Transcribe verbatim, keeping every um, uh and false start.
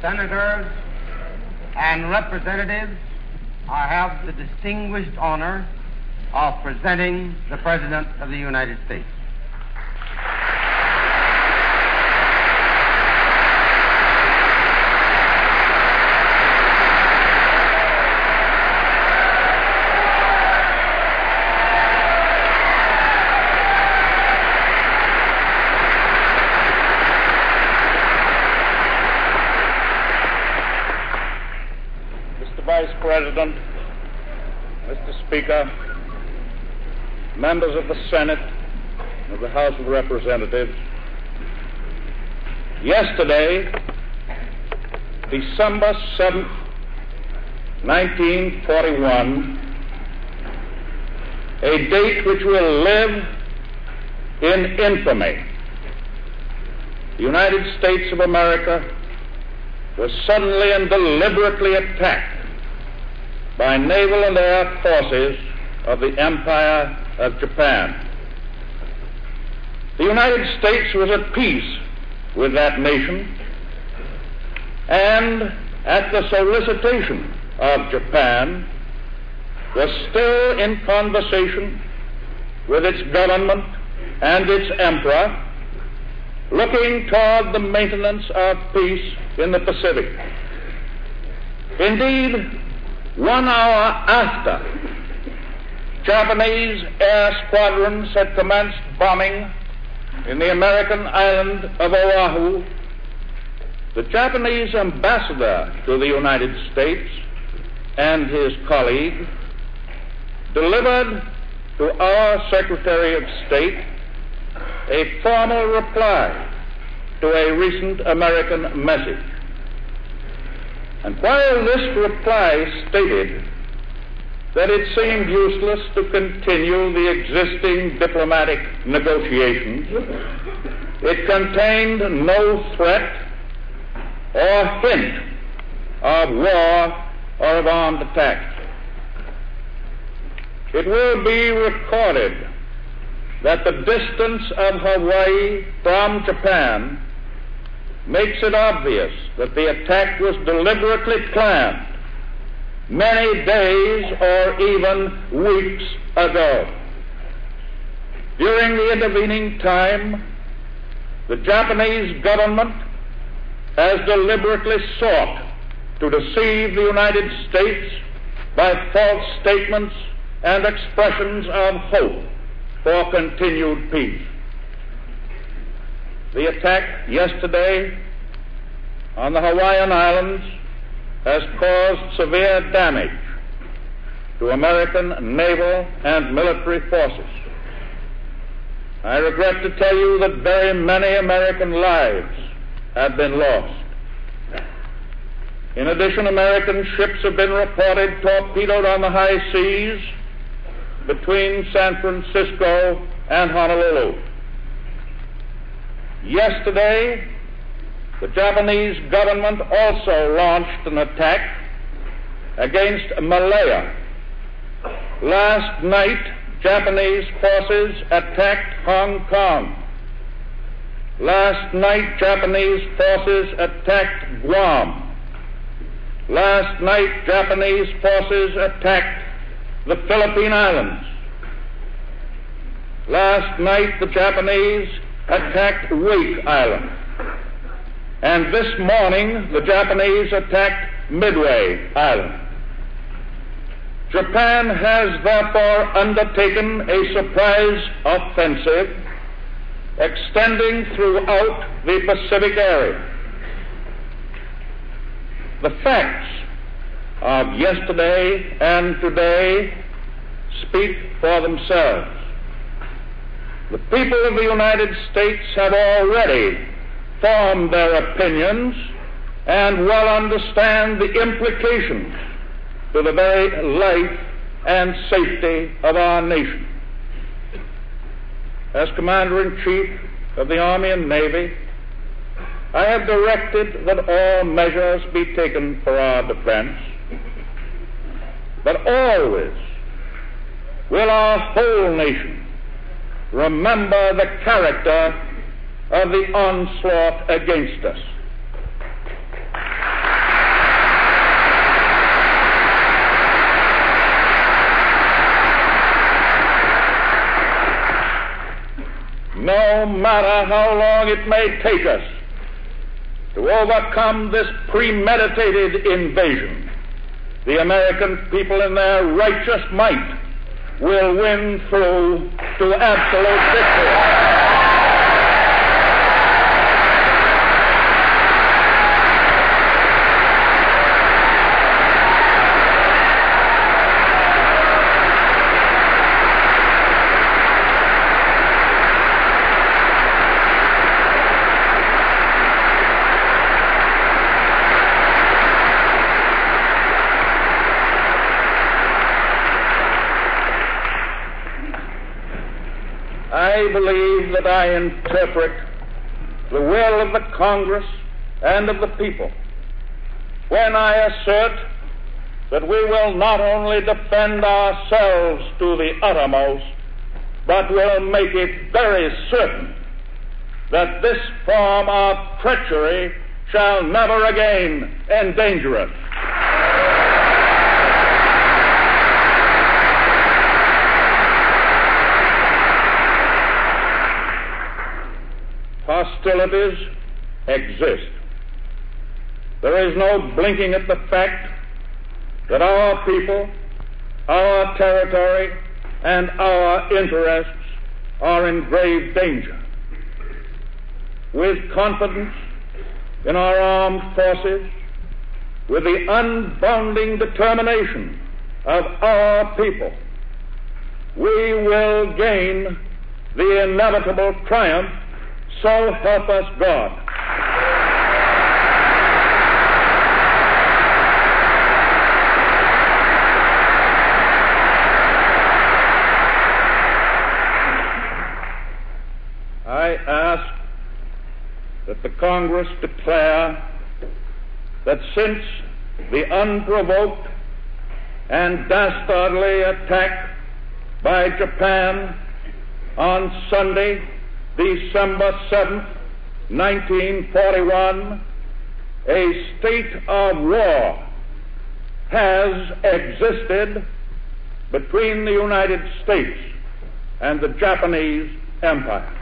senators, and representatives, I have the distinguished honor of presenting the President of the United States. Vice President, Mister Speaker, members of the Senate, of the House of Representatives, yesterday, December seventh, nineteen forty-one, a date which will live in infamy, the United States of America was suddenly and deliberately attacked by naval and air forces of the Empire of Japan. The United States was at peace with that nation, and at the solicitation of Japan, was still in conversation with its government and its emperor, looking toward the maintenance of peace in the Pacific. Indeed, one hour after Japanese air squadrons had commenced bombing in the American island of Oahu, the Japanese ambassador to the United States and his colleague delivered to our Secretary of State a formal reply to a recent American message. And while this reply stated that it seemed useless to continue the existing diplomatic negotiations, it contained no threat or hint of war or of armed attack. It will be recorded that the distance of Hawaii from Japan makes it obvious that the attack was deliberately planned many days or even weeks ago. During the intervening time, the Japanese government has deliberately sought to deceive the United States by false statements and expressions of hope for continued peace. The attack yesterday on the Hawaiian Islands has caused severe damage to American naval and military forces. I regret to tell you that very many American lives have been lost. In addition, American ships have been reported torpedoed on the high seas between San Francisco and Honolulu. Yesterday, the Japanese government also launched an attack against Malaya. Last night, Japanese forces attacked Hong Kong. Last night, Japanese forces attacked Guam. Last night, Japanese forces attacked the Philippine Islands. Last night, the Japanese attacked Wake Island. And this morning, the Japanese attacked Midway Island. Japan has therefore undertaken a surprise offensive extending throughout the Pacific area. The facts of yesterday and today speak for themselves. The people of the United States have already formed their opinions and well understand the implications to the very life and safety of our nation. As Commander-in-Chief of the Army and Navy, I have directed that all measures be taken for our defense, but always will our whole nation remember the character of the onslaught against us. matter how long it may take us to overcome this premeditated invasion, the American people in their righteous might will win through to absolute victory. I believe that I interpret the will of the Congress and of the people when I assert that we will not only defend ourselves to the uttermost, but will make it very certain that this form of treachery shall never again endanger us. Hostilities exist. There is no blinking at the fact that our people, our territory, and our interests are in grave danger. With confidence in our armed forces, with the unbounding determination of our people, we will gain the inevitable triumph. So help us God. I ask that the Congress declare that since the unprovoked and dastardly attack by Japan on Sunday, December seventh, nineteen forty-one, a state of war has existed between the United States and the Japanese Empire.